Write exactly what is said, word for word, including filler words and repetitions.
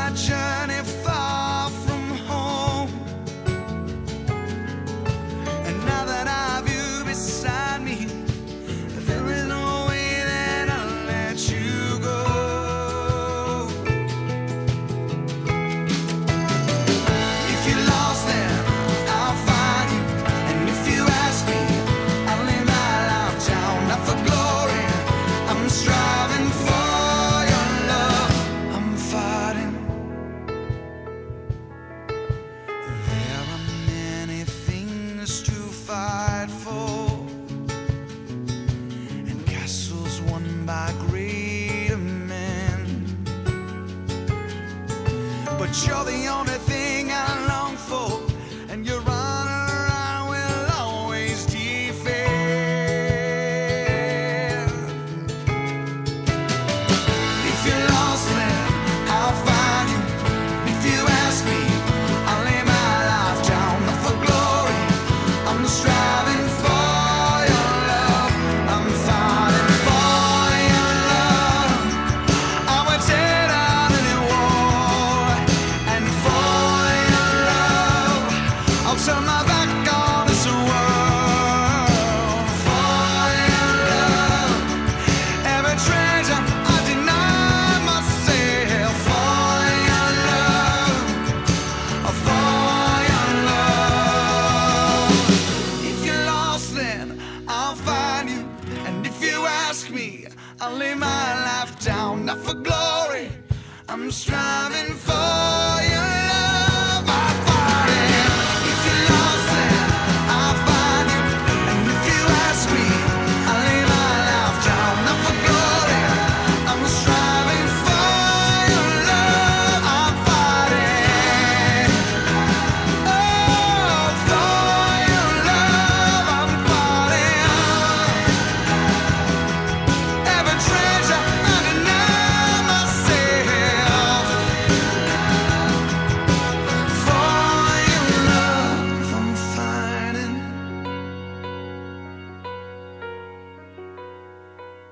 I journey far from home, and now that I have you beside me, there is no way that I'll let you go. If you're lost, then I'll find you, and if you ask me, I'll lay my life down. Not for glory, I'm striving for your love. I'm fighting. There are many things to fight for, and castles won by greater men, but you're the only thing I long for, and your honor I will always defend. If you're lost, then I'll find you. If you ask me, I'll lay my life down. Not for glory, I'm striving for your love. I'm fighting for your love. I would take out any war, and for your love, I'll turn my back on this world. For your love, every treasure I deny myself. For your love, for your love. If you're lost, then I'll find you, and if you ask me, I'll lay my life down. Not for glory, I'm striving